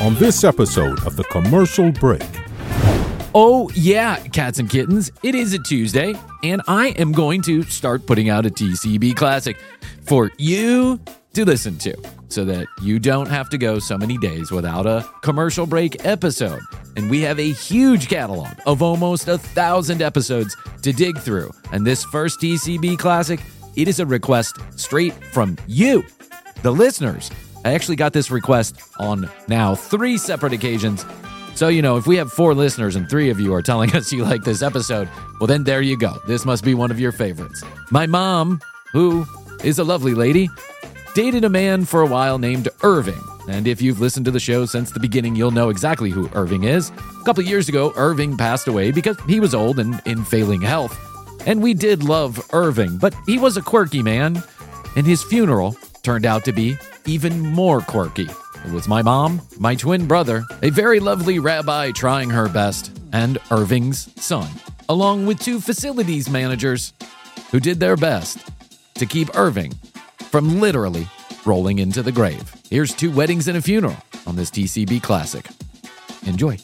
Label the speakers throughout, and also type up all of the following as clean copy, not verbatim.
Speaker 1: on this episode of The Commercial Break.
Speaker 2: Oh, yeah, cats and kittens, it is a Tuesday, and I am going to start putting out a TCB Classic for you to listen to, so that you don't have to go so many days without a commercial break episode. And we have a huge catalog of almost 1,000 episodes to dig through. And this first TCB Classic, it is a request straight from you, the listeners. I actually got this request on now 3 separate occasions. So, if we have 4 listeners and 3 of you are telling us you like this episode, well, then there you go. This must be one of your favorites. My mom, who is a lovely lady, dated a man for a while named Irving. And if you've listened to the show since the beginning, you'll know exactly who Irving is. A couple of years ago, Irving passed away because he was old and in failing health. And we did love Irving, but he was a quirky man. And his funeral turned out to be even more quirky. It was my mom, my twin brother, a very lovely rabbi trying her best, and Irving's son, along with 2 facilities managers who did their best to keep Irving from literally rolling into the grave. Here's 2 weddings and a funeral on this TCB Classic. Enjoy.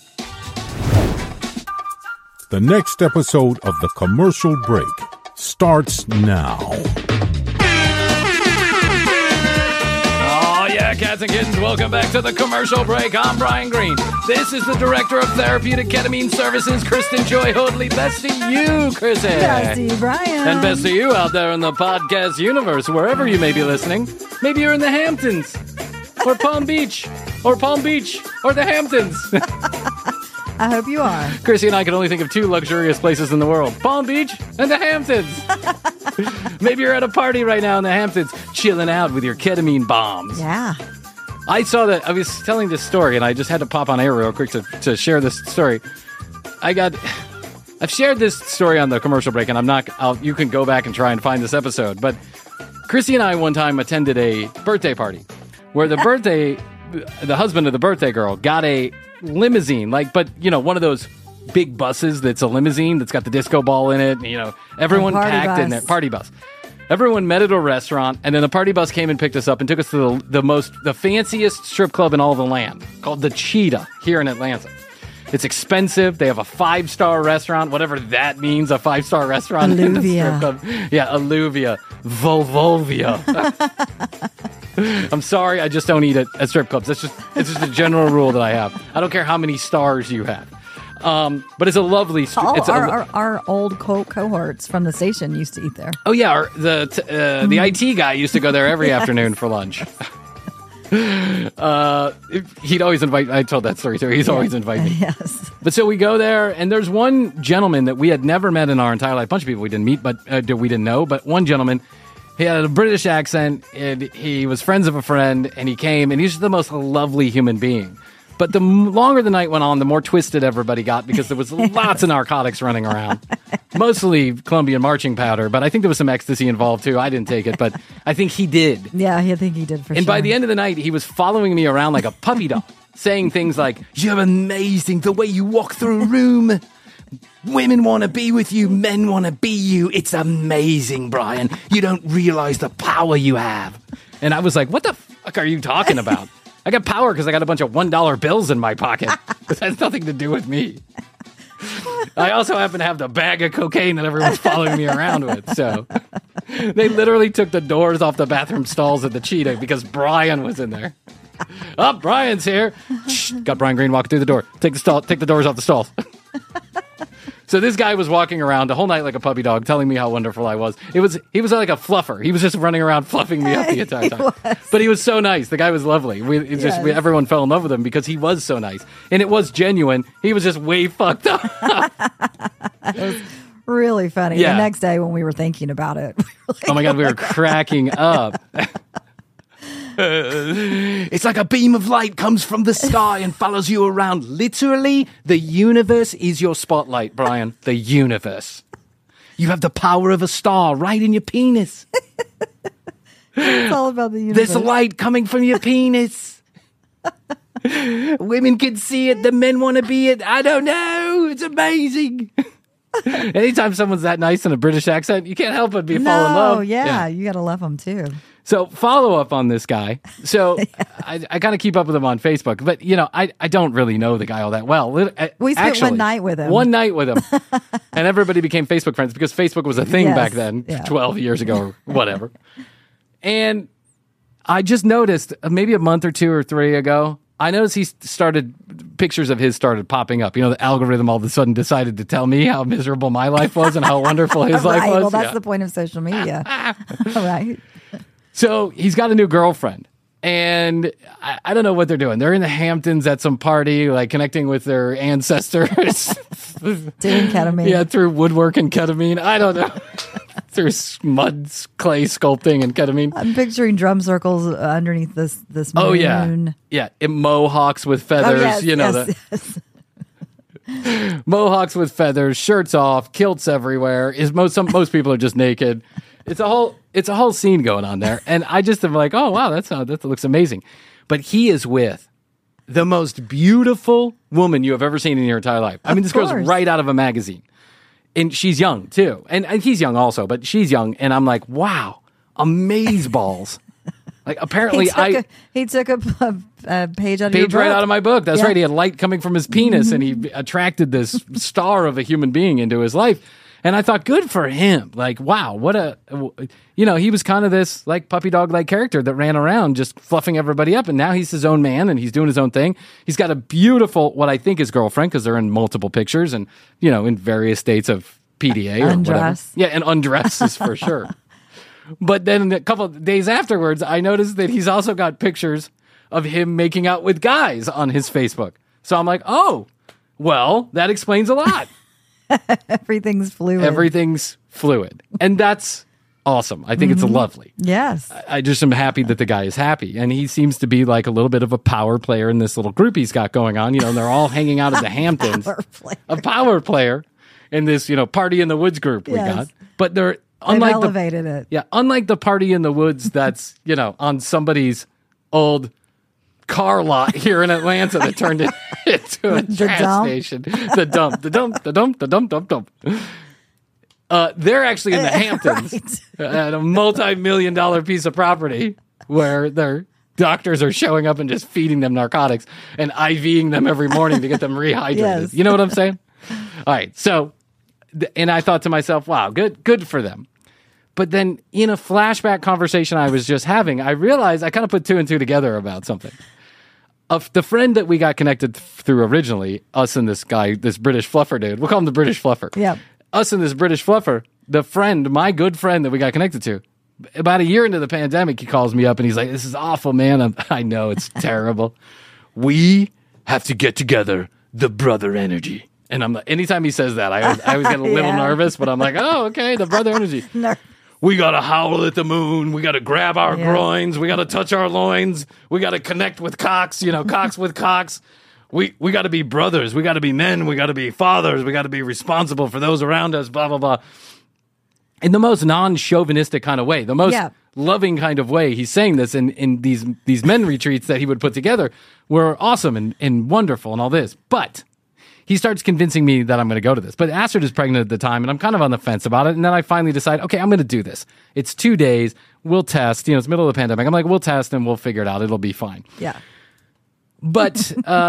Speaker 1: The next episode of The Commercial Break starts now.
Speaker 2: Cats and kittens, welcome back to The Commercial Break. I'm Brian Green. This is the Director of Therapeutic Ketamine Services, Kristen Joy Hoadley. Best to you, Kristen.
Speaker 3: Best to you, Brian.
Speaker 2: And best to you out there in the podcast universe, wherever you may be listening. Maybe you're in the Hamptons, or Palm Beach, or the Hamptons.
Speaker 3: I hope you are.
Speaker 2: Chrissy and I can only think of 2 luxurious places in the world, Palm Beach and the Hamptons. Maybe you're at a party right now in the Hamptons, chilling out with your ketamine bombs.
Speaker 3: Yeah.
Speaker 2: I saw that. I was telling this story, and I just had to pop on air real quick to share this story. I've shared this story on The Commercial Break, and you can go back and try and find this episode. But Chrissy and I one time attended a birthday party where the husband of the birthday girl got a limousine, but one of those big buses that's a limousine that's got the disco ball in it. Everyone packed in there. Party bus. Everyone met at a restaurant, and then the party bus came and picked us up and took us to the fanciest strip club in all the land, called the Cheetah here in Atlanta. It's expensive. They have a 5-star restaurant, whatever that means, a 5-star restaurant in the strip club. Yeah, Alluvia. Volvia. I'm sorry, I just don't eat at strip clubs. It's just a general rule that I have. I don't care how many stars you have. But it's a lovely...
Speaker 3: Our old cohorts from the station used to eat there.
Speaker 2: Oh, yeah. The IT guy used to go there every afternoon for lunch. He'd always invite... I told that story, too. He's always invited me.
Speaker 3: Yes.
Speaker 2: But so we go there, and there's one gentleman that we had never met in our entire life. A bunch of people we didn't meet, but we didn't know. But one gentleman... He had a British accent, and he was friends of a friend, and he came, and he's just the most lovely human being. But the longer the night went on, the more twisted everybody got, because there was lots of narcotics running around. Mostly Colombian marching powder, but I think there was some ecstasy involved, too. I didn't take it, but I think he did.
Speaker 3: Yeah, I think he did, for sure.
Speaker 2: And by the end of the night, he was following me around like a puppy dog, saying things like, "You're amazing, the way you walk through a room. Women want to be with you, men want to be you. It's amazing, Brian. You don't realize the power you have." And I was like, what the fuck are you talking about? I got power because I got a bunch of $1 bills in my pocket. This has nothing to do with me. I also happen to have the bag of cocaine that everyone's following me around with. So they literally took the doors off the bathroom stalls at the Cheetah because Brian was in there. Oh, Brian's here. Shh, got Brian Green walking through the door. Take the doors off the stalls. So this guy was walking around the whole night like a puppy dog, telling me how wonderful I was. He was like a fluffer. He was just running around fluffing me up the entire time. But he was so nice. The guy was lovely. Everyone fell in love with him because he was so nice. And it was genuine. He was just way fucked up.
Speaker 3: It was really funny.
Speaker 2: Yeah.
Speaker 3: The next day when we were thinking about it. We were like,
Speaker 2: oh my God, we were cracking up. It's like a beam of light comes from the sky and follows you around. Literally, the universe is your spotlight, Brian. The universe. You have the power of a star right in your penis.
Speaker 3: It's all about the universe.
Speaker 2: There's light coming from your penis. Women can see it. The men want to be it. I don't know. It's amazing. Anytime someone's that nice in a British accent, you can't help but fall in
Speaker 3: No,
Speaker 2: love.
Speaker 3: yeah, you got to love them too.
Speaker 2: So follow up on this guy. So I kind of keep up with him on Facebook, but I don't really know the guy all that well.
Speaker 3: We spent one night with him.
Speaker 2: One night with him. And everybody became Facebook friends because Facebook was a thing
Speaker 3: Yes,
Speaker 2: back then,
Speaker 3: yeah.
Speaker 2: 12 years ago or whatever. And I just noticed maybe a month or 2 or 3 ago, I noticed pictures of his started popping up. The algorithm all of a sudden decided to tell me how miserable my life was and how wonderful his life was.
Speaker 3: Well, that's the point of social media. Right.
Speaker 2: So he's got a new girlfriend. And I don't know what they're doing. They're in the Hamptons at some party, like connecting with their ancestors.
Speaker 3: Doing ketamine.
Speaker 2: Yeah, through woodwork and ketamine. I don't know. Through mud, clay sculpting and ketamine.
Speaker 3: I'm picturing drum circles underneath this moon.
Speaker 2: Oh, yeah. Yeah, mohawks with feathers.
Speaker 3: Yes.
Speaker 2: Mohawks with feathers, shirts off, kilts everywhere. Most people are just naked. It's a whole scene going on there, and I just am like, oh wow, that looks amazing. But he is with the most beautiful woman you have ever seen in your entire life. I mean, this girl's right out of a magazine, and she's young too, and he's young also, but she's young, and I'm like, wow, amazeballs. Like apparently,
Speaker 3: he took a page out of your book.
Speaker 2: Right out of my book. That's right. He had light coming from his penis, and he attracted this star of a human being into his life. And I thought, good for him. Like, wow, he was kind of this like puppy dog like character that ran around just fluffing everybody up. And now he's his own man and he's doing his own thing. He's got a beautiful, what I think is girlfriend, because they're in multiple pictures and, in various states of PDA or
Speaker 3: undress.
Speaker 2: whatever. Yeah, and undresses for sure. But then a couple of days afterwards, I noticed that he's also got pictures of him making out with guys on his Facebook. So I'm like, oh, well, that explains a lot.
Speaker 3: Everything's fluid.
Speaker 2: Everything's fluid. And that's awesome. I think it's lovely.
Speaker 3: Yes.
Speaker 2: I just am happy that the guy is happy. And he seems to be like a little bit of a power player in this little group he's got going on. And they're all hanging out at the Hamptons. A power player in this, party in the woods group we got. But they're unlike
Speaker 3: elevated it.
Speaker 2: Yeah, unlike the party in the woods that's, on somebody's old car lot here in Atlanta that turned it into a trash station. The dump. They're actually in the Hamptons at a multi-million-dollar piece of property where their doctors are showing up and just feeding them narcotics and IVing them every morning to get them rehydrated.
Speaker 3: Yes.
Speaker 2: You know what I'm saying? All right. So, and I thought to myself, wow, good for them. But then in a flashback conversation I was just having, I realized I kind of put 2 and 2 together about something. The friend that we got connected through originally, us and this guy, this British fluffer dude, we'll call him the British fluffer.
Speaker 3: Yeah.
Speaker 2: Us and this British fluffer, the friend, my good friend that we got connected to, about a year into the pandemic, he calls me up and he's like, this is awful, man. I know it's terrible. We have to get together, the brother energy. And I'm like, anytime he says that, I always get a little nervous, but I'm like, oh, okay, the brother energy. We got to howl at the moon. We got to grab our groins. We got to touch our loins. We got to connect with cocks, cocks with cocks. We got to be brothers. We got to be men. We got to be fathers. We got to be responsible for those around us, blah, blah, blah. In the most non-chauvinistic kind of way, the most loving kind of way. He's saying this in these men retreats that he would put together were awesome and wonderful and all this. But he starts convincing me that I'm going to go to this. But Astrid is pregnant at the time, and I'm kind of on the fence about it. And then I finally decide, okay, I'm going to do this. It's 2 days. We'll test. It's middle of the pandemic. I'm like, we'll test and we'll figure it out. It'll be fine.
Speaker 3: Yeah.
Speaker 2: But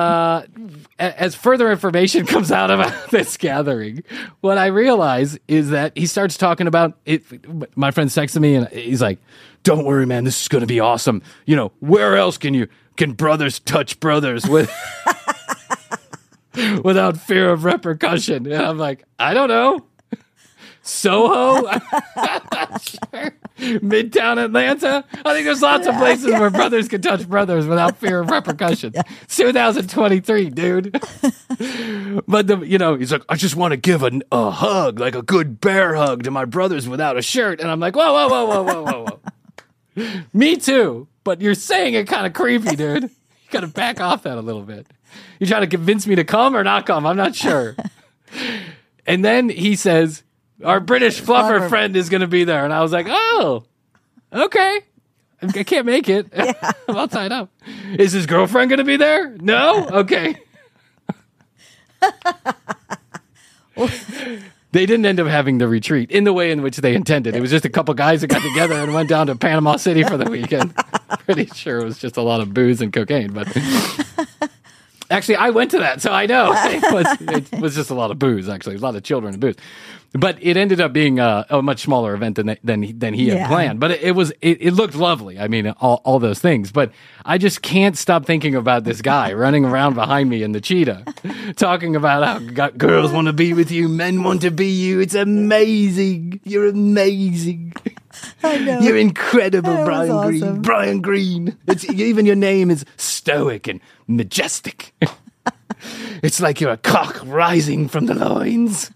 Speaker 2: as further information comes out about this gathering, what I realize is that he starts talking about it. My friend texted me, and he's like, don't worry, man. This is going to be awesome. Where else can brothers touch brothers with... without fear of repercussion? And I'm like, I don't know. Soho? Sure. Midtown Atlanta? I think there's lots of places where brothers can touch brothers without fear of repercussion. It's 2023, dude. But, he's like, I just want to give a hug, like a good bear hug to my brothers without a shirt. And I'm like, whoa. Me too. But you're saying it kind of creepy, dude. You got to back off that a little bit. You trying to convince me to come or not come? I'm not sure. And then he says, our British fluffer friend is going to be there. And I was like, oh, okay. I can't make it. Yeah. I'm all tied up. Is his girlfriend going to be there? No? Okay. They didn't end up having the retreat in the way in which they intended. It was just a couple guys that got together and went down to Panama City for the weekend. Pretty sure it was just a lot of booze and cocaine, but actually I went to that, so I know. It was just a lot of booze, actually. A lot of children and booze. But it ended up being a much smaller event than he had planned. But it looked lovely. I mean, all those things. But I just can't stop thinking about this guy running around behind me in the cheetah, talking about how girls want to be with you, men want to be you. It's amazing. You're amazing.
Speaker 3: I know.
Speaker 2: You're incredible, Brian
Speaker 3: awesome.
Speaker 2: Green. Brian Green. Even your name is stoic and majestic. It's like you're a cock rising from the loins.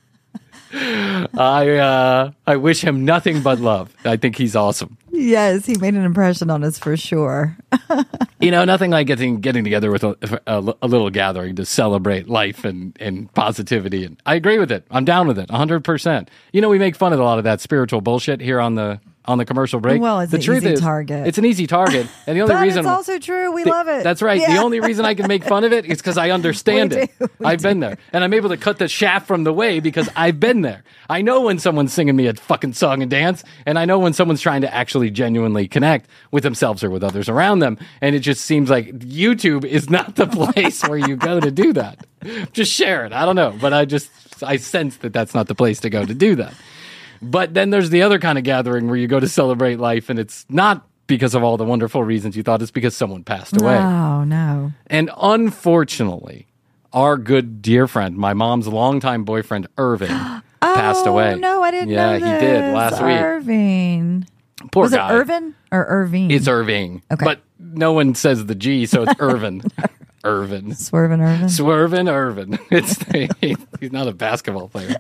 Speaker 2: I wish him nothing but love. I think he's awesome.
Speaker 3: Yes, he made an impression on us for sure.
Speaker 2: Nothing like getting together with a little gathering to celebrate life and positivity. And I agree with it. I'm down with it 100%. We make fun of a lot of that spiritual bullshit here on the commercial break.
Speaker 3: Well, it's
Speaker 2: the
Speaker 3: an
Speaker 2: truth
Speaker 3: easy
Speaker 2: is,
Speaker 3: target.
Speaker 2: It's an easy target. And the only
Speaker 3: But
Speaker 2: reason
Speaker 3: it's also true. We love it.
Speaker 2: That's right.
Speaker 3: Yeah.
Speaker 2: The only reason I can make fun of it is because I understand it. I've been there. And I'm able to cut the shaft from the way because I've been there. I know when someone's singing me a fucking song and dance, and I know when someone's trying to actually genuinely connect with themselves or with others around them. And it just seems like YouTube is not the place where you go to do that. Just share it. I don't know. But I sense that that's not the place to go to do that. But then there's the other kind of gathering where you go to celebrate life, and it's not because of all the wonderful reasons you thought. It's because someone passed away.
Speaker 3: Oh, no.
Speaker 2: And unfortunately, our good dear friend, my mom's longtime boyfriend, Irving, passed away.
Speaker 3: Oh, no, I didn't know
Speaker 2: Yeah,
Speaker 3: this.
Speaker 2: he did last week.
Speaker 3: Irving.
Speaker 2: Poor
Speaker 3: Was
Speaker 2: guy.
Speaker 3: it Irvin or Irving?
Speaker 2: It's Irving.
Speaker 3: Okay.
Speaker 2: But no one says the G, so it's Irvin. Irvin.
Speaker 3: Swervin' Irvin?
Speaker 2: Swervin' Irvin. He's not a basketball player.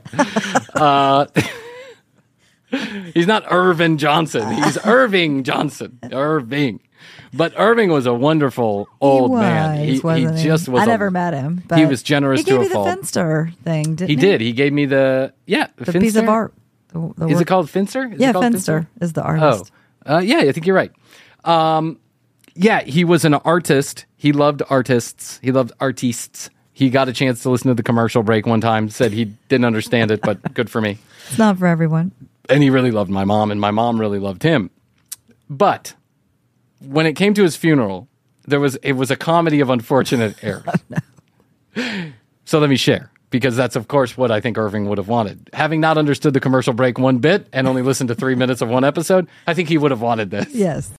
Speaker 2: He's not Irvin Johnson. He's Irving Johnson. Irving. But Irving was a wonderful old man. He just was.
Speaker 3: I never met him. But
Speaker 2: he was generous to a fault.
Speaker 3: He gave me the Finster thing, didn't he?
Speaker 2: He did. He gave me the Finster?
Speaker 3: piece of art.
Speaker 2: Is it called Finster?
Speaker 3: Finster is the artist.
Speaker 2: Yeah, I think you're right. Yeah, he was an artist. He loved artists. He loved artistes. He got a chance to listen to the commercial break one time, said he didn't understand it, but good for me.
Speaker 3: It's not for everyone.
Speaker 2: And he really loved my mom, and my mom really loved him. But when it came to his funeral, it was a comedy of unfortunate errors. So let me share, because that's, of course, what I think Irving would have wanted. Having not understood the commercial break one bit and only listened to 3 minutes of one episode, I think he would have wanted this.
Speaker 3: Yes.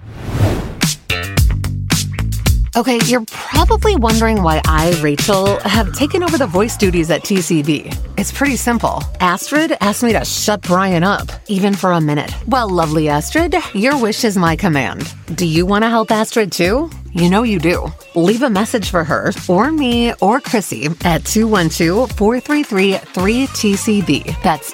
Speaker 4: Okay, you're probably wondering why I, Rachel, have taken over the voice duties at TCB. It's pretty simple. Astrid asked me to shut Brian up, even for a minute. Well, lovely Astrid, your wish is my command. Do you want to help Astrid too? You know you do. Leave a message for her, or me, or Chrissy at 212-433-3TCB. That's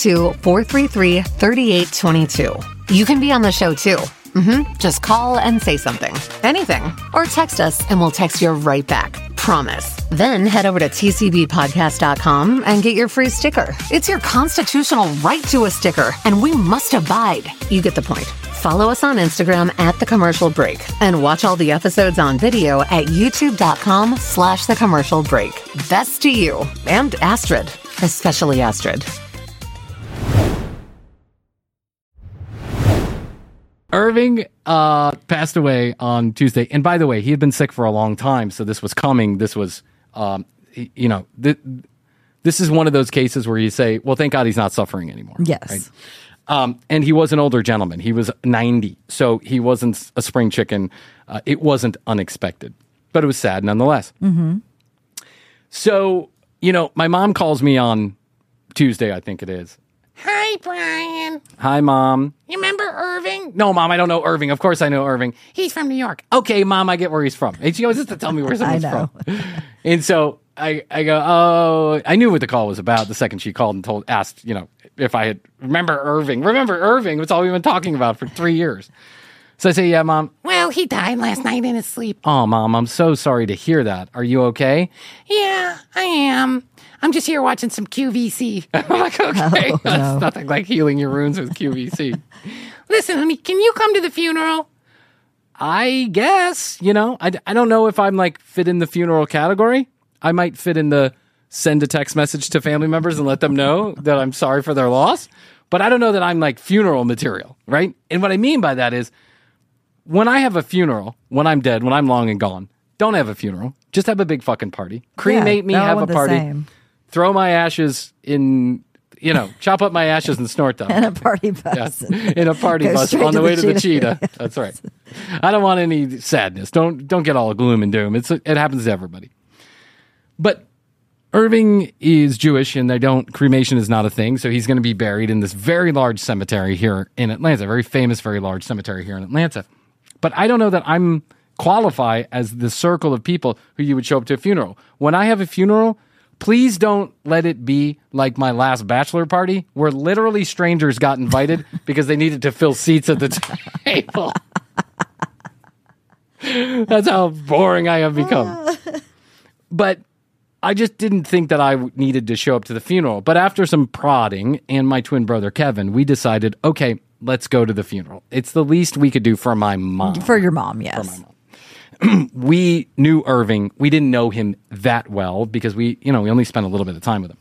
Speaker 4: 212-433-3822. You can be on the show too. Just call and say something. Anything. Or text us and we'll text you right back. Promise. Then head over to tcbpodcast.com and get your free sticker. It's your constitutional right to a sticker, and we must abide. You get the point. Follow us on Instagram at The Commercial Break and watch all the episodes on video at youtube.com/The Commercial Break. Best to you and Astrid, especially Astrid.
Speaker 2: Irving passed away on Tuesday. And by the way, he had been sick for a long time, so this was coming. This was, this is one of those cases where you say, well, thank God he's not suffering anymore.
Speaker 3: Yes.
Speaker 2: Right? And he was an older gentleman. He was 90, so he wasn't a spring chicken. It wasn't unexpected, but it was sad nonetheless. Mm-hmm. So, my mom calls me on Tuesday, I think it is.
Speaker 5: Hi, Brian.
Speaker 2: Hi, Mom.
Speaker 5: You remember Irving?
Speaker 2: No, Mom, I don't know Irving. Of course I know Irving.
Speaker 5: He's from New York.
Speaker 2: Okay, Mom, I get where he's from. And she always has to tell me where someone's
Speaker 3: know.
Speaker 2: from. And so I go, oh, I knew what the call was about the second she called and asked, if I had remember Irving. Remember Irving? That's all we've been talking about for 3 years. So I say, yeah, Mom.
Speaker 5: Well, he died last night in his sleep.
Speaker 2: Oh, Mom, I'm so sorry to hear that. Are you okay?
Speaker 5: Yeah, I am. I'm just here watching some QVC.
Speaker 2: I'm like, okay.
Speaker 3: Oh,
Speaker 2: That's
Speaker 3: no.
Speaker 2: nothing like healing your wounds with QVC.
Speaker 5: Listen, honey, can you come to the funeral?
Speaker 2: I guess, I don't know if I'm like fit in the funeral category. I might fit in the
Speaker 6: send a text message to family members and let them know that I'm sorry for their loss. But I don't know that I'm like funeral material, right? And what I mean by that is when I have a funeral, when I'm dead, when I'm long and gone, don't have a funeral. Just have a big fucking party. Cremate me, have a party. Throw my ashes in, chop up my ashes and snort them.
Speaker 3: In a party bus.
Speaker 6: Yeah. In a party bus on the way to the cheetah. That's right. I don't want any sadness. Don't get all gloom and doom. It happens to everybody. But Irving is Jewish and cremation is not a thing. So he's going to be buried in this very large cemetery here in Atlanta, a very famous, very large cemetery here in Atlanta. But I don't know that I'm qualify as the circle of people who you would show up to a funeral. When I have a funeral, please don't let it be like my last bachelor party where literally strangers got invited because they needed to fill seats at the table. That's how boring I have become. But I just didn't think that I needed to show up to the funeral. But after some prodding and my twin brother Kevin, we decided, okay, let's go to the funeral. It's the least we could do for my mom.
Speaker 3: For your mom, yes.
Speaker 6: For my mom. We knew Irving. We didn't know him that well because we only spent a little bit of time with him.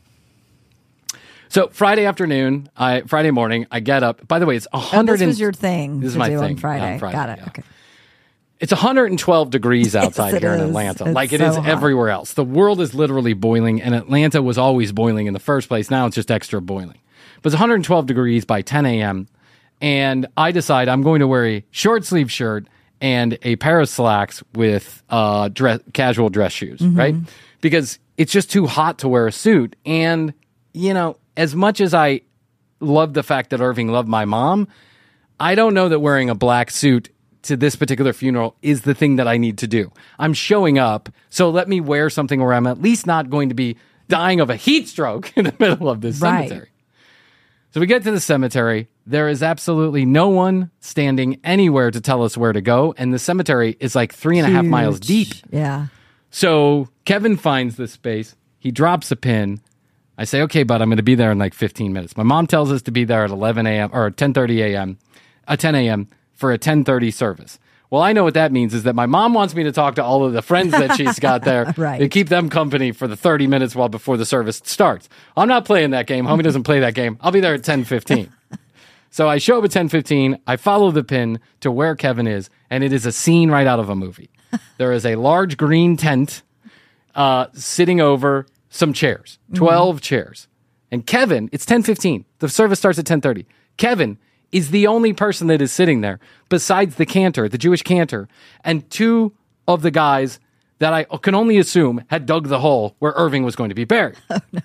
Speaker 6: So Friday morning, I get up. By the way, it's 100.
Speaker 3: This was your thing.
Speaker 6: This is my thing
Speaker 3: on Friday.
Speaker 6: on Friday.
Speaker 3: Got it.
Speaker 6: Yeah.
Speaker 3: Okay.
Speaker 6: It's 112 degrees outside here in Atlanta. Like it is everywhere else. The world is literally boiling, and Atlanta was always boiling in the first place. Now it's just extra boiling. But it's 112 degrees by 10 a.m., and I decide I'm going to wear a short sleeve shirt and a pair of slacks with casual dress shoes, right? Because it's just too hot to wear a suit. And, as much as I love the fact that Irving loved my mom, I don't know that wearing a black suit to this particular funeral is the thing that I need to do. I'm showing up, so let me wear something where I'm at least not going to be dying of a heat stroke in the middle of this cemetery. So we get to the cemetery. There is absolutely no one standing anywhere to tell us where to go. And the cemetery is like 3.5 miles deep.
Speaker 3: Yeah.
Speaker 6: So Kevin finds this space. He drops a pin. I say, okay, bud, I'm going to be there in like 15 minutes. My mom tells us to be there at 11 a.m. or 10:30 a.m. 10 a.m. for a 10:30 service. Well, I know what that means is that my mom wants me to talk to all of the friends that she's got there
Speaker 3: right.
Speaker 6: to keep them company for the 30 minutes before the service starts. I'm not playing that game. Homie doesn't play that game. I'll be there at 10:15. So I show up at 10:15. I follow the pin to where Kevin is, and it is a scene right out of a movie. There is a large green tent sitting over some chairs, 12 chairs. And Kevin, it's 10:15. The service starts at 10:30. Kevin is the only person that is sitting there besides the cantor, the Jewish cantor, and two of the guys that I can only assume had dug the hole where Irving was going to be buried. Oh, no.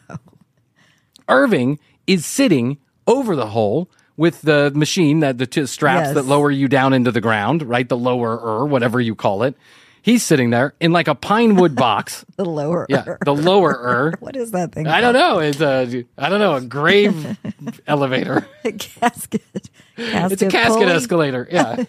Speaker 6: Irving is sitting over the hole with the machine, the two straps that lower you down into the ground, right? The lower-er, whatever you call it. He's sitting there in like a pine wood box.
Speaker 3: The lower-er.
Speaker 6: Yeah, the lower-er.
Speaker 3: What is that thing?
Speaker 6: I don't know. It's a grave elevator.
Speaker 3: A casket.
Speaker 6: It's a casket
Speaker 3: pulley?
Speaker 6: Escalator. Yeah.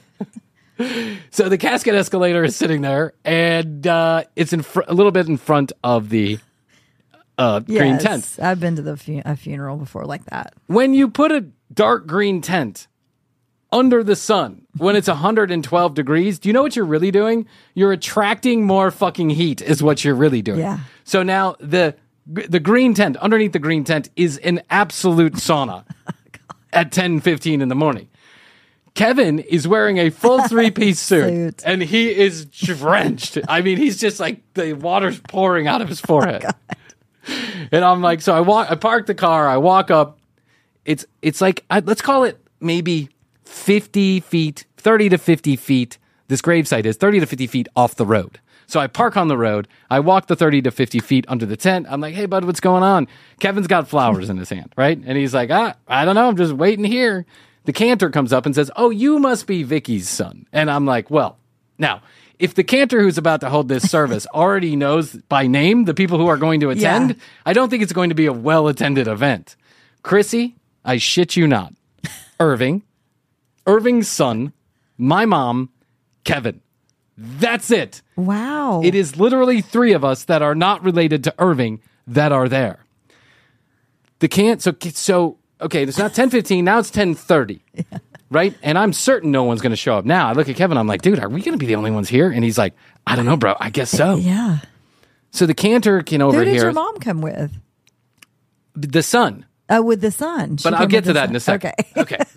Speaker 6: So the casket escalator is sitting there, and it's a little bit in front of the green tent.
Speaker 3: I've been to a funeral before like that.
Speaker 6: When you put a dark green tent under the sun, when it's 112 degrees, do you know what you're really doing? You're attracting more fucking heat is what you're really doing.
Speaker 3: Yeah.
Speaker 6: So now the green tent, underneath the green tent is an absolute sauna at 10:15 in the morning. Kevin is wearing a full three-piece suit, and he is drenched. I mean, he's just like the water's pouring out of his forehead. And I'm like, so I park the car, I walk up. It's like, let's call it maybe 50 feet, 30 to 50 feet. This gravesite is 30 to 50 feet off the road. So I park on the road. I walk the 30 to 50 feet under the tent. I'm like, hey, bud, what's going on? Kevin's got flowers in his hand, right? And he's like, I don't know. I'm just waiting here. The cantor comes up and says, oh, you must be Vicky's son. And I'm like, well, now, if the cantor who's about to hold this service already knows by name the people who are going to attend, I don't think it's going to be a well-attended event. Chrissy, I shit you not. Irving's son, my mom, Kevin. That's it.
Speaker 3: Wow.
Speaker 6: It is literally three of us that are not related to Irving that are there. Okay, it's not 10:15, now it's 10:30. Yeah. Right? And I'm certain no one's going to show up now. I look at Kevin, I'm like, dude, are we going to be the only ones here? And he's like, I don't know, bro. I guess so.
Speaker 3: Yeah.
Speaker 6: So the cantor can
Speaker 3: Who
Speaker 6: overhear
Speaker 3: did your mom come with?
Speaker 6: the son.
Speaker 3: Oh, with the son. She
Speaker 6: But I'll
Speaker 3: came
Speaker 6: get
Speaker 3: with
Speaker 6: to
Speaker 3: the
Speaker 6: that in a
Speaker 3: son.
Speaker 6: second.
Speaker 3: Okay.
Speaker 6: Okay.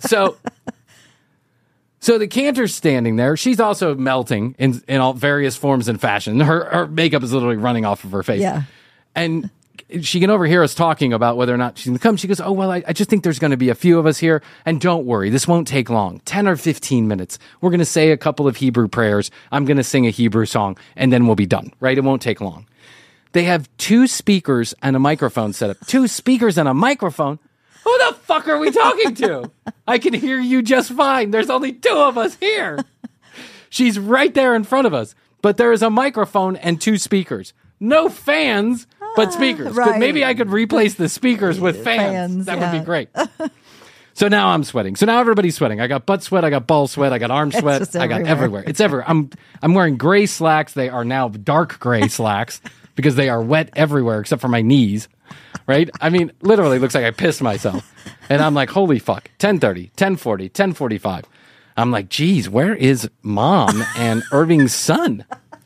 Speaker 6: So the cantor's standing there. She's also melting in all various forms and fashion. Her makeup is literally running off of her face.
Speaker 3: Yeah.
Speaker 6: And she can overhear us talking about whether or not she's going to come. She goes, oh, well, I just think there's going to be a few of us here. And don't worry, this won't take long. 10 or 15 minutes. We're going to say a couple of Hebrew prayers. I'm going to sing a Hebrew song, and then we'll be done, right? It won't take long. They have 2 speakers and a microphone set up. 2 speakers and a microphone? Who the fuck are we talking to? I can hear you just fine. There's only 2 of us here. She's right there in front of us. But there is a microphone and 2 speakers. No fans, but speakers.
Speaker 3: right.
Speaker 6: Maybe I could replace the speakers with fans. That would be great. So now I'm sweating. So now everybody's sweating. I got butt sweat. I got ball sweat. I got arm sweat.
Speaker 3: just
Speaker 6: I got
Speaker 3: everywhere.
Speaker 6: everywhere. It's everywhere. I'm wearing gray slacks. They are now dark gray slacks because they are wet everywhere except for my knees. Right? I mean, literally looks like I pissed myself. And I'm like, holy fuck. 10:30, 10:40, 10:45. I'm like, geez, where is mom and Irving's son?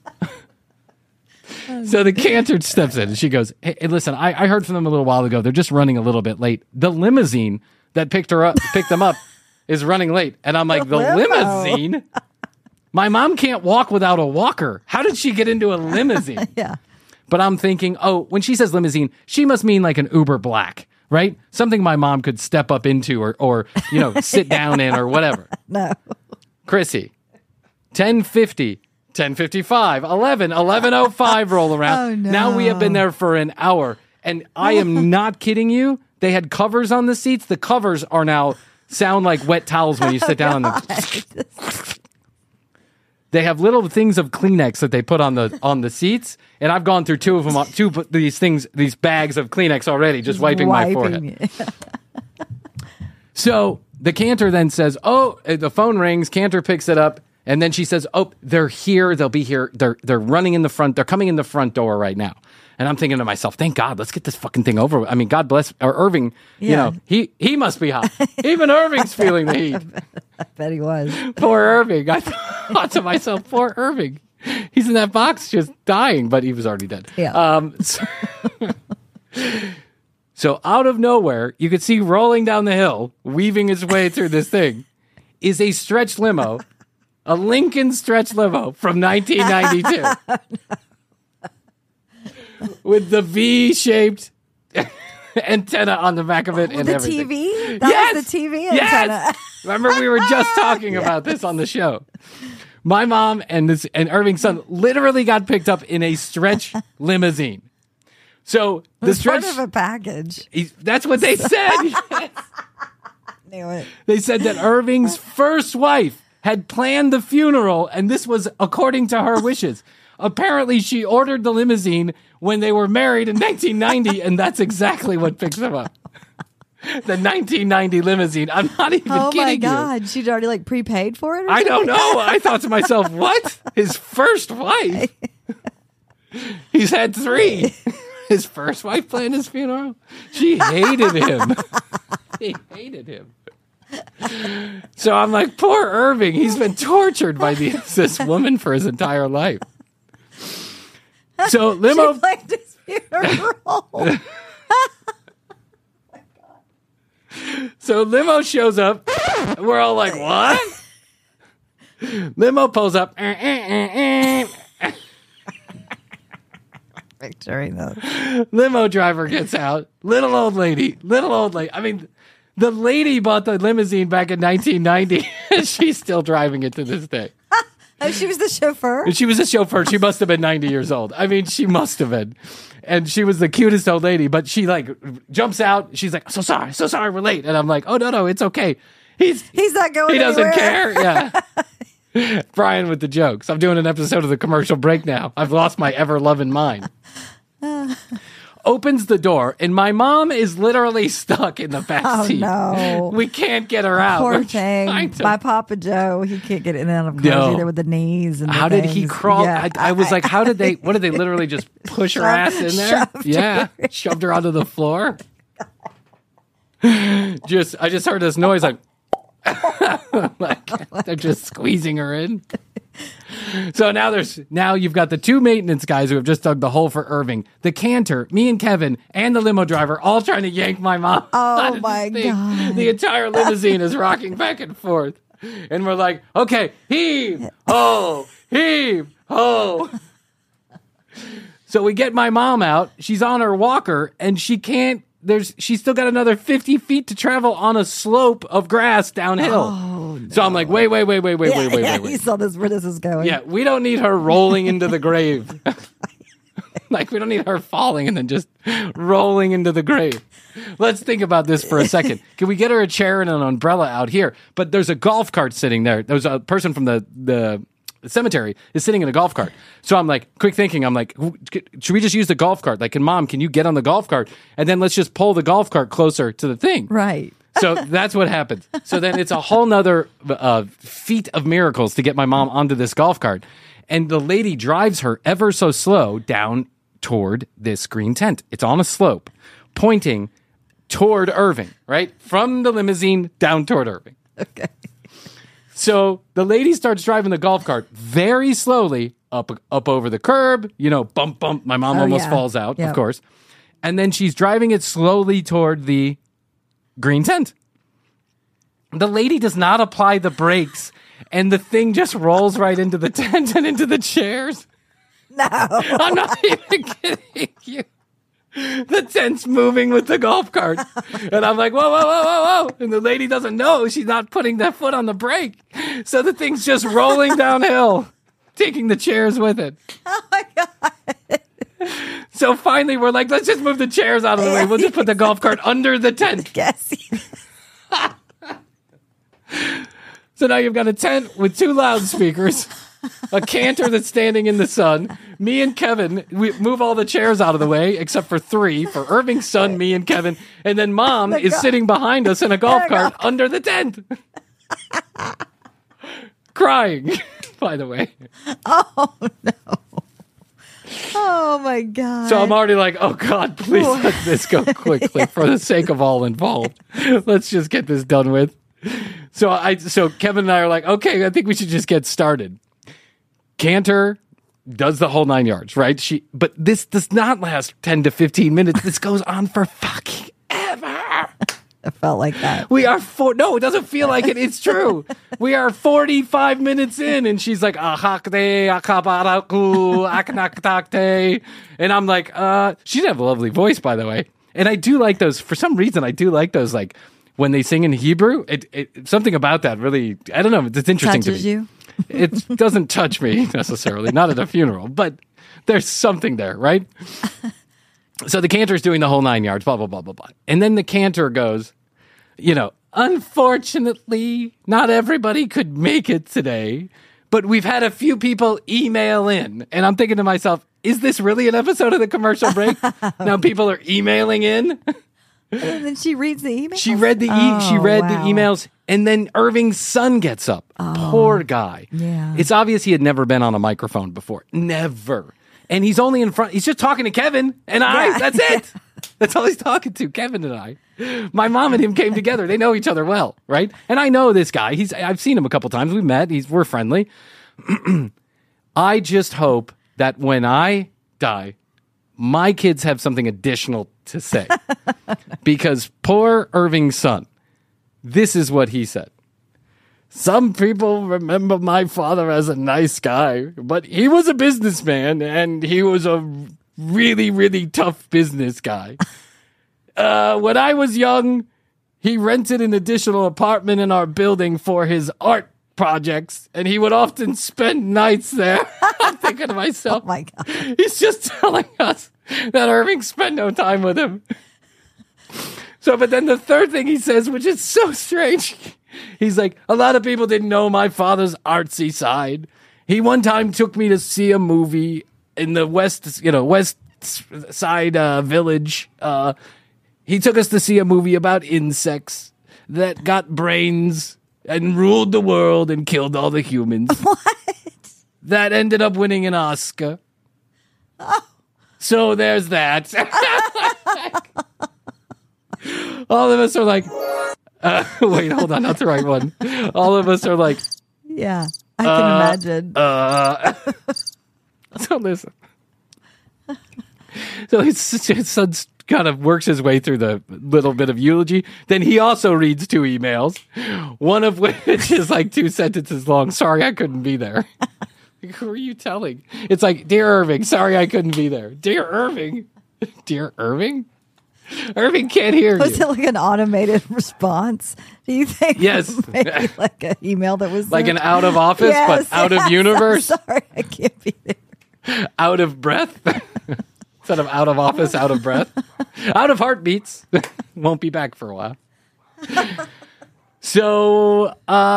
Speaker 6: So the cantor steps in and she goes, hey, listen, I heard from them a little while ago. They're just running a little bit late. The limousine that picked them up is running late. And I'm like, the limousine? My mom can't walk without a walker. How did she get into a limousine?
Speaker 3: Yeah.
Speaker 6: But I'm thinking, oh, when she says limousine, she must mean like an Uber Black, right? Something my mom could step up into or sit down in or whatever.
Speaker 3: No.
Speaker 6: Chrissy, 10:50, 10:55, 11:05 roll around.
Speaker 3: Oh, no.
Speaker 6: Now we have been there for an hour. And I am not kidding you. They had covers on the seats. The covers are now sound like wet towels when you sit down on them. They have little things of Kleenex that they put on the seats, and I've gone through 2 of them, these bags of Kleenex already, just wiping my forehead. So the cantor then says, "Oh," the phone rings. Cantor picks it up, and then she says, "Oh, they're here. They'll be here. They're running in the front. They're coming in the front door right now." And I'm thinking to myself, "Thank God, let's get this fucking thing over with." I mean, God bless Irving.
Speaker 3: Yeah.
Speaker 6: He must be hot. Even Irving's feeling the heat.
Speaker 3: I bet he was.
Speaker 6: Poor Irving. I thought to myself, poor Irving. He's in that box just dying, but he was already dead.
Speaker 3: Yeah.
Speaker 6: So out of nowhere, you could see rolling down the hill, weaving its way through this thing, is a stretch limo, a Lincoln stretch limo from 1992. With the V-shaped antenna on the back of it and
Speaker 3: the
Speaker 6: everything.
Speaker 3: TV? That was the TV antenna.
Speaker 6: Yes! Remember, we were just talking about this on the show. My mom and Irving's son literally got picked up in a stretch limousine. So
Speaker 3: It
Speaker 6: the
Speaker 3: was
Speaker 6: stretch,
Speaker 3: part of a package.
Speaker 6: that's what they said. Yes.
Speaker 3: Knew it.
Speaker 6: They said that Irving's first wife had planned the funeral, and this was according to her wishes. Apparently, she ordered the limousine when they were married in 1990, and that's exactly what picks them up. The 1990 limousine. I'm not even
Speaker 3: Oh
Speaker 6: kidding
Speaker 3: my
Speaker 6: you.
Speaker 3: God. She'd already prepaid for it? Or
Speaker 6: I don't
Speaker 3: something?
Speaker 6: know. I thought to myself, what? His first wife? He's had 3. His first wife planned his funeral? She hated him. She hated him. So I'm like, poor Irving. He's been tortured by this woman for his entire life. So limo.
Speaker 3: She planned his funeral.
Speaker 6: So limo shows up. We're all like, what? Limo pulls up.
Speaker 3: Picturing those.
Speaker 6: Limo driver gets out. Little old lady. I mean, the lady bought the limousine back in 1990, and she's still driving it to this day.
Speaker 3: Oh, she was the chauffeur?
Speaker 6: And she was a chauffeur. She must have been 90 years old. I mean, she must have been. And she was the cutest old lady, but she jumps out. She's like, so sorry, we're late. And I'm like, oh, no, it's okay. He's
Speaker 3: not going
Speaker 6: He doesn't
Speaker 3: anywhere.
Speaker 6: care. Yeah. Brian with the jokes. I'm doing an episode of The Commercial Break now. I've lost my ever-loving mind. Opens the door, and my mom is literally stuck in the back
Speaker 3: Oh,
Speaker 6: seat.
Speaker 3: no.
Speaker 6: We can't get her out.
Speaker 3: Poor
Speaker 6: We're
Speaker 3: thing.
Speaker 6: trying to-
Speaker 3: My Papa Joe, he can't get in and out of cars
Speaker 6: No.
Speaker 3: either with the knees. And the
Speaker 6: How did he
Speaker 3: things.
Speaker 6: crawl?
Speaker 3: Yeah.
Speaker 6: I was like, what did they literally just push her ass in there? Shoved her onto the floor. I just heard this noise like they're just squeezing her in. So now you've got the two maintenance guys who have just dug the hole for Irving, the cantor, me and Kevin, and the limo driver all trying to yank my mom.
Speaker 3: Oh my God.
Speaker 6: The entire limousine is rocking back and forth. And we're like, okay, heave, ho, heave, ho. So we get my mom out. She's on her walker and she's still got another 50 feet to travel on a slope of grass downhill.
Speaker 3: Oh, no.
Speaker 6: So I'm like, wait.
Speaker 3: You saw where this is going.
Speaker 6: Yeah, we don't need her rolling into the grave. Like, we don't need her falling and then just rolling into the grave. Let's think about this for a second. Can we get her a chair and an umbrella out here? But there's a golf cart sitting there. There's a person from the cemetery is sitting in a golf cart. So I'm like, quick thinking, I'm like, should we just use the golf cart? Like, can you get on the golf cart? And then let's just pull the golf cart closer to the thing.
Speaker 3: Right.
Speaker 6: So that's what happens. So then it's a whole nother feat of miracles to get my mom onto this golf cart. And the lady drives her ever so slow down toward this green tent. It's on a slope, pointing toward Irving, right? From the limousine down toward Irving.
Speaker 3: Okay.
Speaker 6: So the lady starts driving the golf cart very slowly up over the curb, bump, bump. My mom almost falls out, of course. And then she's driving it slowly toward the green tent. The lady does not apply the brakes, and the thing just rolls right into the tent and into the chairs.
Speaker 3: No.
Speaker 6: I'm not even kidding you. The tent's moving with the golf cart. And I'm like, whoa. And the lady doesn't know she's not putting that foot on the brake. So the thing's just rolling downhill, taking the chairs with it.
Speaker 3: Oh my God.
Speaker 6: So finally we're like, let's just move the chairs out of the way. We'll just put the golf cart under the tent.
Speaker 3: Yes.
Speaker 6: So now you've got a tent with two loudspeakers, a canter that's standing in the sun. Me and Kevin, we move all the chairs out of the way, except for three, for Irving's son, me and Kevin. And then Mom is sitting behind us in a golf cart under the tent. Crying, by the way.
Speaker 3: Oh, no. Oh, my God.
Speaker 6: So I'm already like, oh, God, please let this go quickly for the sake of all involved. Let's just get this done with. So Kevin and I are like, okay, I think we should just get started. Cantor does the whole 9 yards, right? But this does not last 10 to 15 minutes. This goes on for fucking ever.
Speaker 3: It felt like that.
Speaker 6: No, it doesn't feel like it. It's true. We are 45 minutes in, and she's like, and I'm like, she have a lovely voice, by the way. And I do like those, for some reason, like, when they sing in Hebrew, it something about that really, I don't know, it's interesting to me.
Speaker 3: Touches you?
Speaker 6: It doesn't touch me necessarily, not at a funeral, but there's something there, right? So the cantor's doing the whole 9 yards, blah, blah, blah, blah, blah. And then the cantor goes, unfortunately, not everybody could make it today, but we've had a few people email in. And I'm thinking to myself, is this really an episode of The Commercial Break? Now people are emailing in.
Speaker 3: And then she reads the emails?
Speaker 6: She read the emails, and then Irving's son gets up. Poor guy.
Speaker 3: Yeah.
Speaker 6: It's obvious he had never been on a microphone before. Never. And he's only in front. He's just talking to Kevin and I.
Speaker 3: Yeah.
Speaker 6: That's it. That's all he's talking to, Kevin and I. My mom and him came together. They know each other well, right? And I know this guy. I've seen him a couple times. We met. We're friendly. I just hope that when I die, my kids have something additional to say. Because poor Irving's son, this is what he said. Some people remember my father as a nice guy, but he was a businessman and he was a really, really tough business guy. When I was young, he rented an additional apartment in our building for his art projects, and he would often spend nights there. I'm thinking to myself,
Speaker 3: Oh, my God.
Speaker 6: He's just telling us that Irving spent no time with him. So, but then the third thing he says, which is so strange, he's like, a lot of people didn't know my father's artsy side. He one time took me to see a movie in the west side village. He took us to see a movie about insects that got brains and ruled the world and killed all the humans.
Speaker 3: What?
Speaker 6: That ended up winning an Oscar. Oh. So there's that. All of us are like, wait, hold on, not the right one. All of us are like,
Speaker 3: Yeah. I can imagine.
Speaker 6: So listen. So his son kind of works his way through the little bit of eulogy. Then he also reads 2 emails, one of which is like 2 sentences long. Sorry, I couldn't be there. Who are you telling? It's like, Dear Irving, sorry I couldn't be there. Dear Irving? Dear Irving? Irving can't hear you.
Speaker 3: Was it like an automated response? Do you think?
Speaker 6: Yes.
Speaker 3: Maybe like an email that was
Speaker 6: Like
Speaker 3: sent?
Speaker 6: an out of office, but out of universe?
Speaker 3: I'm sorry, I can't be there.
Speaker 6: Out of breath? Instead of out of office, out of breath? Out of heartbeats. Won't be back for a while. So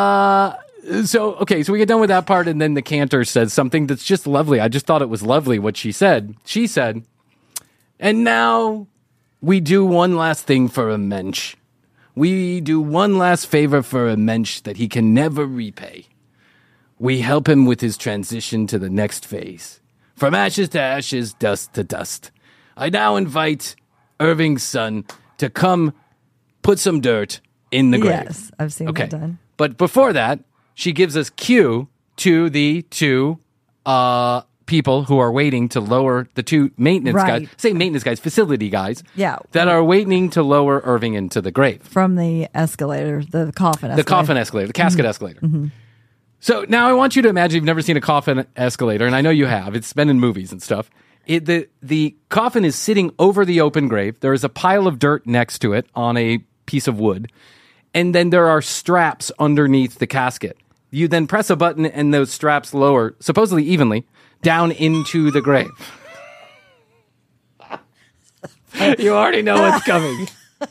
Speaker 6: we get done with that part, and then the cantor says something that's just lovely. I just thought it was lovely what she said. She said, and now we do one last thing for a mensch. We do one last favor for a mensch that he can never repay. We help him with his transition to the next phase. From ashes to ashes, dust to dust. I now invite Irving's son to come put some dirt in the grave.
Speaker 3: Yes, I've seen that done.
Speaker 6: But before that, she gives us cue to the 2 people who are waiting to lower the 2 maintenance guys. Say maintenance guys, facility guys.
Speaker 3: Yeah.
Speaker 6: That are waiting to lower Irving into the grave.
Speaker 3: From the escalator, the coffin escalator.
Speaker 6: The coffin escalator, the casket escalator. Mm-hmm. So now I want you to imagine you've never seen a coffin escalator, and I know you have. It's been in movies and stuff. The coffin is sitting over the open grave. There is a pile of dirt next to it on a piece of wood. And then there are straps underneath the casket. You then press a button and those straps lower, supposedly evenly, down into the grave. You already know what's coming.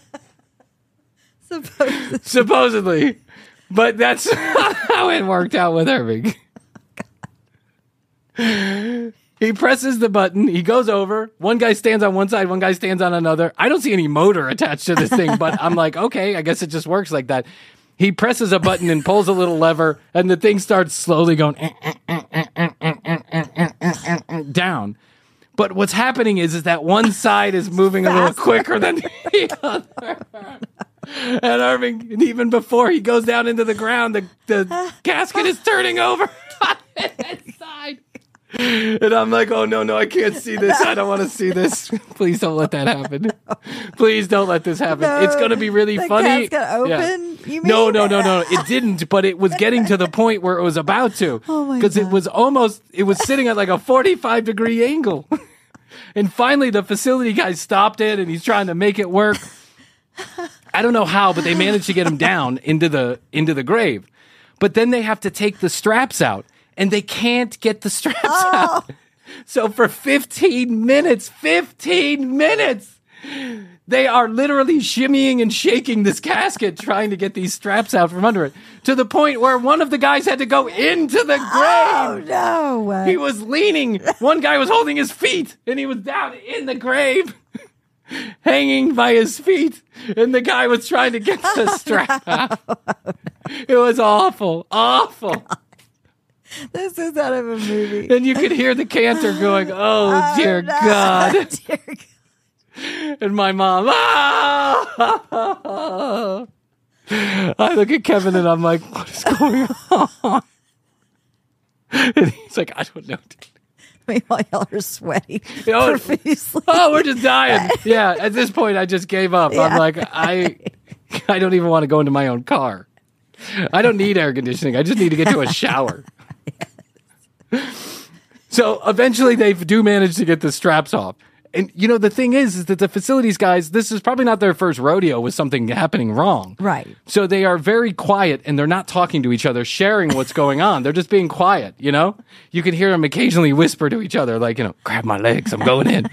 Speaker 6: Supposedly. But that's how it worked out with Irving. He presses the button. He goes over. One guy stands on one side. One guy stands on another. I don't see any motor attached to this thing, but I'm like, okay, I guess it just works like that. He presses a button and pulls a little lever, and the thing starts slowly going down. But what's happening is that one side is moving a little quicker than the other. And Irving, and even before he goes down into the ground, the casket is turning over on its side. And I'm like, oh, no, I can't see this. I don't want to see this. Please don't let that happen. Please don't let this happen.
Speaker 3: No,
Speaker 6: it's going to be really funny.
Speaker 3: The casket open?
Speaker 6: Yeah.
Speaker 3: You mean?
Speaker 6: No. It didn't, but it was getting to the point where it was about to.
Speaker 3: Oh, my
Speaker 6: Because it was sitting at like a 45-degree angle. And finally, the facility guy stopped it, and he's trying to make it work. I don't know how, but they managed to get him down into the grave. But then they have to take the straps out, and they can't get the straps out. So for 15 minutes, they are literally shimmying and shaking this casket trying to get these straps out from under it, to the point where one of the guys had to go into the grave.
Speaker 3: Oh, no.
Speaker 6: He was leaning. One guy was holding his feet, and he was down in the grave, hanging by his feet, and the guy was trying to get the strap out. It was awful.
Speaker 3: This is out of a movie.
Speaker 6: And you could hear the cantor going, oh, dear
Speaker 3: no.
Speaker 6: God.
Speaker 3: Dear God.
Speaker 6: And my mom, I look at Kevin and I'm like, what is going on? And he's like, I don't know, dude.
Speaker 3: Meanwhile, y'all are sweating
Speaker 6: Oh,
Speaker 3: profusely.
Speaker 6: we're just dying. Yeah, at this point, I just gave up. I'm like, I don't even want to go into my own car. I don't need air conditioning. I just need to get to a shower. So eventually they do manage to get the straps off. And, the thing is that the facilities guys, this is probably not their first rodeo with something happening wrong.
Speaker 3: Right.
Speaker 6: So they are very quiet, and they're not talking to each other, sharing what's going on. They're just being quiet, You can hear them occasionally whisper to each other, like, grab my legs, I'm going in.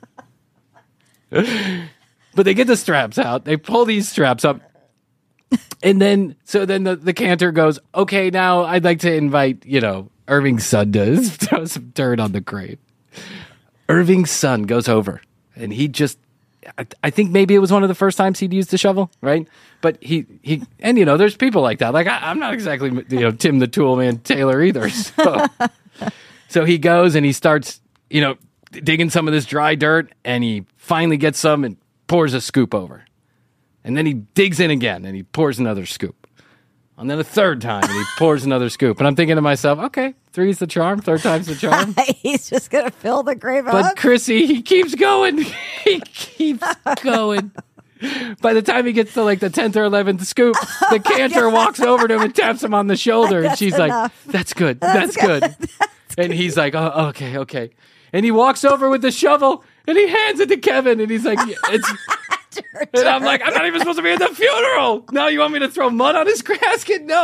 Speaker 6: But they get the straps out. They pull these straps up. And then the cantor goes, okay, now I'd like to invite, Irving's son to throw some dirt on the grave. Irving's son goes over, and he just, I think maybe it was one of the first times he'd used the shovel, right? But he there's people like that. Like, I'm not exactly, Tim the Tool Man Taylor either. So he goes and he starts, digging some of this dry dirt, and he finally gets some and pours a scoop over. And then he digs in again, and he pours another scoop. And then a third time, and he pours another scoop. And I'm thinking to myself, okay, 3's the charm, third time's the charm.
Speaker 3: He's just going to fill the grave
Speaker 6: But
Speaker 3: up.
Speaker 6: Chrissy, he keeps going. He keeps going. By the time he gets to like the 10th or 11th scoop, the cantor walks over to him and taps him on the shoulder. And she's like, that's good. That's good. And he's like, oh, okay. And he walks over with the shovel and he hands it to Kevin. And he's like, it's... And I'm like, I'm not even supposed to be at the funeral. No, you want me to throw mud on his casket? No.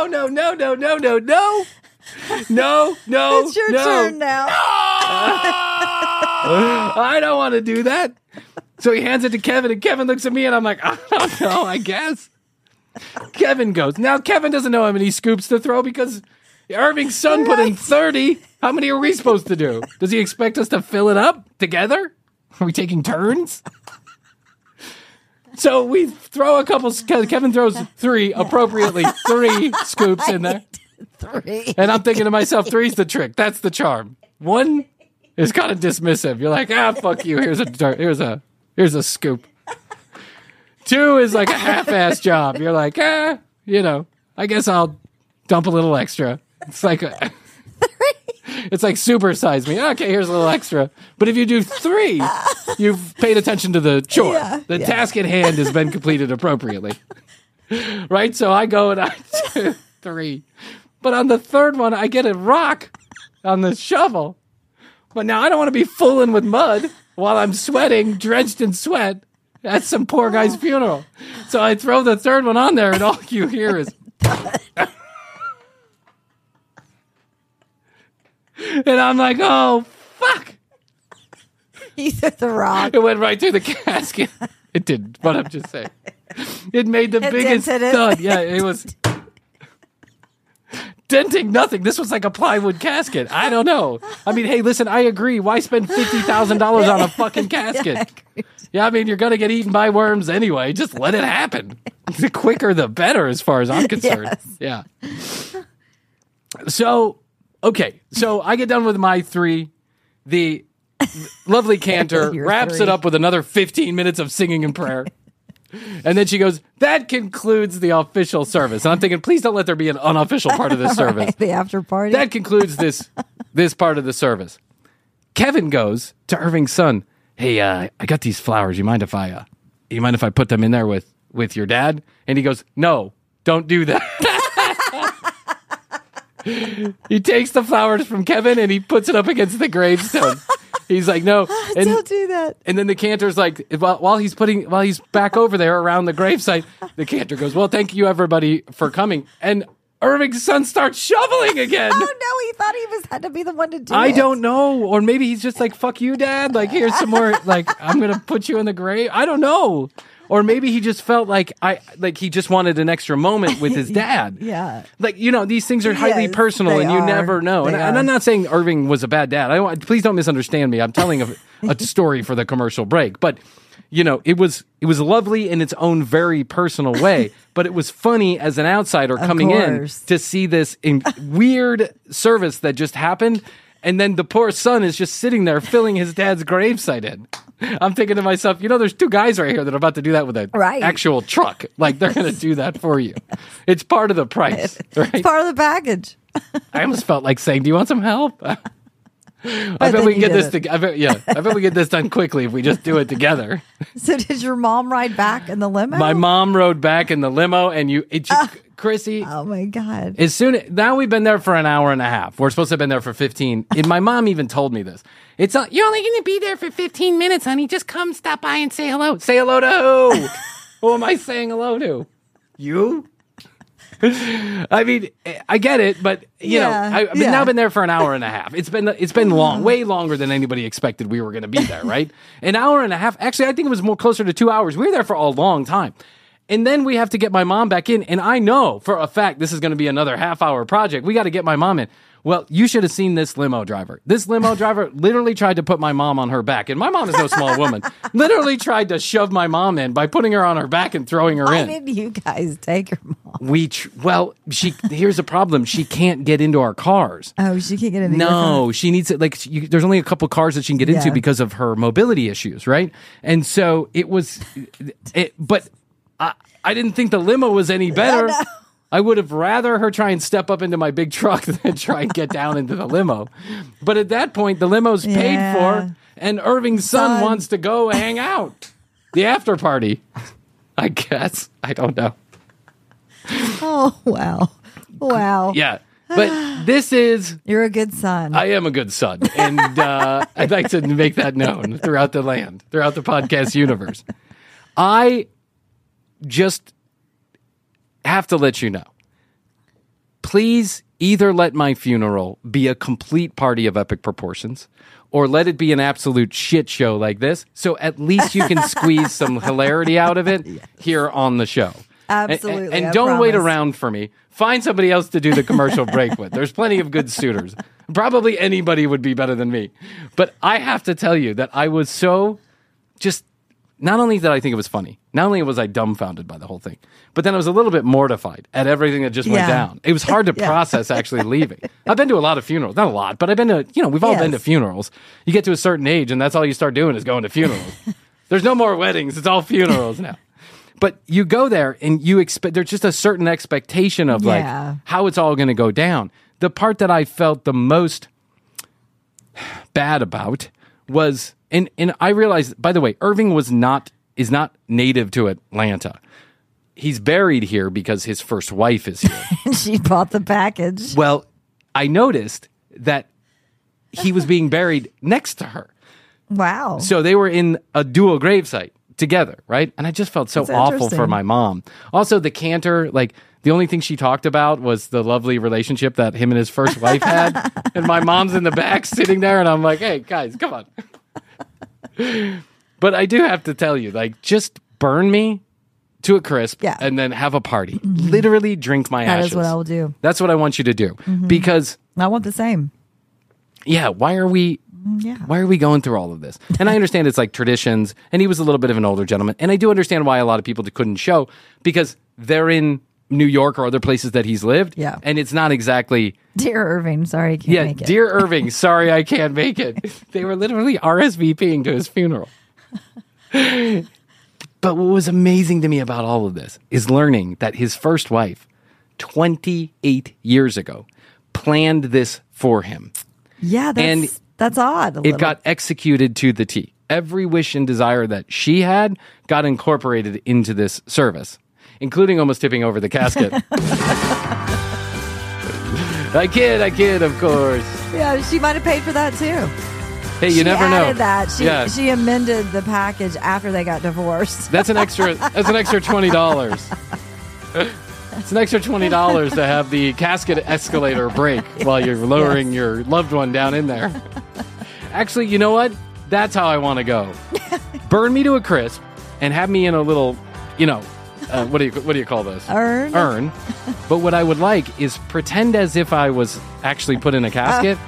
Speaker 3: It's your turn now.
Speaker 6: I don't want to do that. So he hands it to Kevin, and Kevin looks at me, and I'm like, I don't know, I guess. Kevin goes. Now, Kevin doesn't know how many scoops to throw because Irving's son put in 30. How many are we supposed to do? Does he expect us to fill it up together? Are we taking turns? So we throw a couple. Kevin throws 3, appropriately 3 scoops in there.
Speaker 3: 3.
Speaker 6: And I'm thinking to myself, 3's the trick. That's the charm. 1 is kind of dismissive. You're like, fuck you. Here's a scoop. 2 is like a half-ass job. You're like, I guess I'll dump a little extra. It's like it's like supersize me. Okay, here's a little extra. But if you do 3, you've paid attention to the chore.
Speaker 3: Yeah,
Speaker 6: the task at hand has been completed appropriately. Right? So I go and I do 3. But on the third one, I get a rock on the shovel. But now I don't want to be fooling with mud while I'm sweating, drenched in sweat at some poor guy's funeral. So I throw the third one on there, and all you hear is... And I'm like, oh, fuck.
Speaker 3: He threw the rock.
Speaker 6: It went right through the casket. It didn't, but I'm just saying. It made the biggest
Speaker 3: dented it.
Speaker 6: thud. Yeah, it was denting nothing. This was like a plywood casket. I don't know. I mean, hey, listen, I agree. Why spend $50,000 on a fucking casket? Yeah, I mean, you're going to get eaten by worms anyway. Just let it happen. The quicker, the better, as far as I'm concerned.
Speaker 3: Yes.
Speaker 6: Yeah. So, okay. So I get done with my 3. The lovely cantor
Speaker 3: Your
Speaker 6: wraps
Speaker 3: 3.
Speaker 6: it up with another 15 minutes of singing and prayer. And then she goes, that concludes the official service. And I'm thinking, please don't let there be an unofficial part of this service.
Speaker 3: Right, the after party.
Speaker 6: That concludes this part of the service. Kevin goes to Irving's son. Hey, I got these flowers. You mind if I put them in there with your dad? And he goes, no, don't do that. He takes the flowers from Kevin and he puts it up against the gravestone. He's like, no. And,
Speaker 3: don't do that.
Speaker 6: And then the cantor's like, while he's back over there around the gravesite, the cantor goes, well, thank you everybody for coming. And Irving's son starts shoveling again.
Speaker 3: Oh no, he thought he had to be the one to do it.
Speaker 6: I don't know. Or maybe he's just like, fuck you, Dad. Like, here's some more, like, I'm going to put you in the grave. I don't know. Or maybe he just felt like he just wanted an extra moment with his dad.
Speaker 3: Yeah.
Speaker 6: Like, these things are highly
Speaker 3: Yes,
Speaker 6: personal
Speaker 3: they
Speaker 6: and you
Speaker 3: are.
Speaker 6: never know. And I'm not saying Irving was a bad dad. Please don't misunderstand me. I'm telling a story for the commercial break. But, it was lovely in its own very personal way, but it was funny as an outsider coming in to see this weird service that just happened. And then the poor son is just sitting there filling his dad's gravesite in. I'm thinking to myself, there's 2 guys right here that are about to do that with an actual truck. Like, they're going to do that for you. It's part of the price. Right?
Speaker 3: It's part of the package.
Speaker 6: I almost felt like saying, do you want some help? I bet we can get this. I bet we get this done quickly if we just do it together.
Speaker 3: So did your mom ride back in the limo?
Speaker 6: My mom rode back in the limo, and Chrissy.
Speaker 3: Oh my God!
Speaker 6: Now we've been there for an hour and a half. We're supposed to have been there for 15. And my mom even told me this.
Speaker 5: You're only going to be there for 15 minutes, honey. Just come stop by and say hello.
Speaker 6: Say hello to who? Who am I saying hello to? You? I mean, I get it, but I've now been there for an hour and a half. It's been long, way longer than anybody expected we were going to be there, right? An hour and a half. Actually, I think it was more closer to 2 hours. We were there for a long time. And then we have to get my mom back in. And I know for a fact this is going to be another half-hour project. We got to get my mom in. Well, you should have seen this limo driver. This limo driver literally tried to put my mom on her back. And my mom is no small woman. Literally tried to shove my mom in by putting her on her back and throwing her in.
Speaker 3: Why didn't you guys take your mom?
Speaker 6: Here's the problem. She can't get into our cars.
Speaker 3: Oh, she can't get into your
Speaker 6: No,
Speaker 3: car?
Speaker 6: she needs it. There's only a couple cars that she can get into because of her mobility issues, right? And so but I didn't think the limo was any better.
Speaker 3: No.
Speaker 6: I would have rather her try and step up into my big truck than try and get down into the limo. But at that point, the limo's paid for, and Irving's son wants to go hang out. The after party, I guess. I don't know.
Speaker 3: Oh, wow. Wow.
Speaker 6: Yeah. But this is...
Speaker 3: You're a good son.
Speaker 6: I am a good son. And I'd like to make that known throughout the land, throughout the podcast universe. I just have to let you know. Please either let my funeral be a complete party of epic proportions, or let it be an absolute shit show like this, so at least you can squeeze some hilarity out of it here on the show.
Speaker 3: Absolutely.
Speaker 6: And
Speaker 3: I
Speaker 6: don't wait
Speaker 3: promise.
Speaker 6: around for me. Find somebody else to do the commercial break with. There's plenty of good suitors. Probably anybody would be better than me. But I have to tell you that I was so just, not only did I think it was funny, not only was I dumbfounded by the whole thing, but then I was a little bit mortified at everything that just went down. It was hard to process actually leaving. I've been to a lot of funerals. Not a lot, but I've been to, we've all been to funerals. You get to a certain age and that's all you start doing is going to funerals. There's no more weddings. It's all funerals now. But you go there and you expect, there's just a certain expectation of like how it's all going to go down. The part that I felt the most bad about was, and I realized, by the way, Irving is not native to Atlanta. He's buried here because his first wife is here.
Speaker 3: She bought the package.
Speaker 6: Well, I noticed that he was being buried next to her.
Speaker 3: Wow.
Speaker 6: So they were in a dual gravesite together, right? And I just felt so awful for my mom. Also, the cantor, like, the only thing she talked about was the lovely relationship that him and his first wife had. And my mom's in the back sitting there, and I'm like, hey, guys, come on. But I do have to tell you, like, just burn me to a crisp and then have a party. Mm-hmm. Literally drink my ashes.
Speaker 3: That is what I will do.
Speaker 6: That's what I want you to do. Mm-hmm. Because
Speaker 3: I want the same.
Speaker 6: Yeah, why are we going through all of this? And I understand it's like traditions, and he was a little bit of an older gentleman. And I do understand why a lot of people couldn't show, because they're in New York or other places that he's lived. Yeah. And it's not exactly...
Speaker 3: Dear Irving, sorry I can't make it.
Speaker 6: Dear Irving, sorry I can't make it. They were literally RSVPing to his funeral. But what was amazing to me about all of this is learning that his first wife, 28 years ago, planned this for him.
Speaker 3: Yeah, that's odd.
Speaker 6: It got executed to the T. Every wish and desire that she had got incorporated into this service, including almost tipping over the casket. I kid, of course.
Speaker 3: Yeah, she might have paid for that too.
Speaker 6: Hey, you never know.
Speaker 3: She amended the package after they got divorced.
Speaker 6: That's an extra $20. It's an extra $20 to have the casket escalator break while you're lowering your loved one down in there. Actually, you know what? That's how I want to go. Burn me to a crisp and have me in a little, what do you call this?
Speaker 3: Urn.
Speaker 6: But what I would like is pretend as if I was actually put in a casket.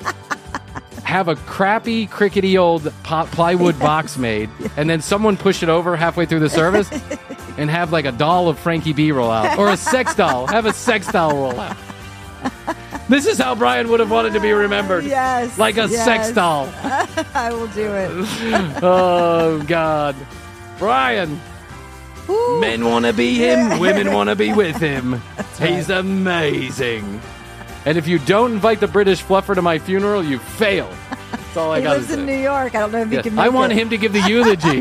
Speaker 6: Have a crappy, crickety old plywood box made, and then someone push it over halfway through the service, and have like a doll of Frankie B roll out, or a sex doll. Have a sex doll roll out. This is how Brian would have wanted to be remembered.
Speaker 3: Yes,
Speaker 6: like a sex doll.
Speaker 3: I will do it.
Speaker 6: Oh God, Brian. Ooh. Men want to be him. Women want to be with him. He's amazing. And if you don't invite the British fluffer to my funeral, you fail. That's all I got to say.
Speaker 3: He lives in New York. I don't know if he can make
Speaker 6: I want him to give the eulogy.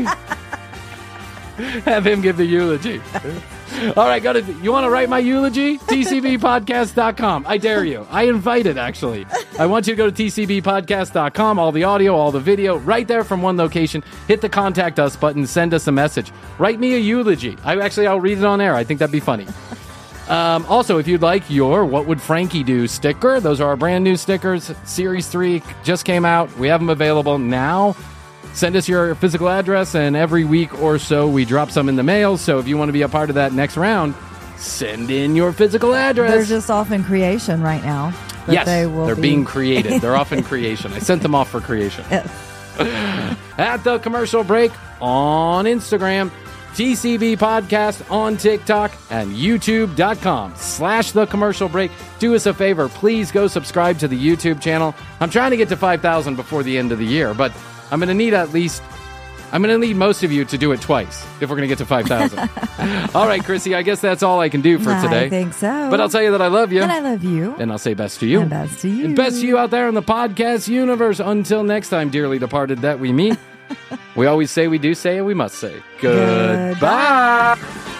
Speaker 6: Have him give the eulogy. All right, you want to write my eulogy? TCBpodcast.com. I dare you. I invite it, actually. I want you to go to TCBpodcast.com. All the audio, all the video, right there from one location. Hit the contact us button. Send us a message. Write me a eulogy. I'll read it on air. I think that'd be funny. Also, if you'd like your What Would Frankie Do sticker, those are our brand new stickers. Series 3 just came out. We have them available now. Send us your physical address, and every week or so we drop some in the mail. So if you want to be a part of that next round, send in your physical address.
Speaker 3: They're just off in creation right now.
Speaker 6: Yes, they're being created. They're off in creation. I sent them off for creation. Yes. At the commercial break on Instagram, TCB Podcast on TikTok, and YouTube.com/The Commercial Break. Do us a favor. Please go subscribe to the YouTube channel. I'm trying to get to 5,000 before the end of the year, but I'm going to need at least, I'm going to need most of you to do it twice if we're going to get to 5,000. All right, Chrissy, I guess that's all I can do for today.
Speaker 3: I think so.
Speaker 6: But I'll tell you that I love you.
Speaker 3: And I love you.
Speaker 6: And I'll say best to you.
Speaker 3: And best to you.
Speaker 6: And best to you out there in the podcast universe. Until next time, dearly departed, that we meet. We always say, we do say, and we must say goodbye.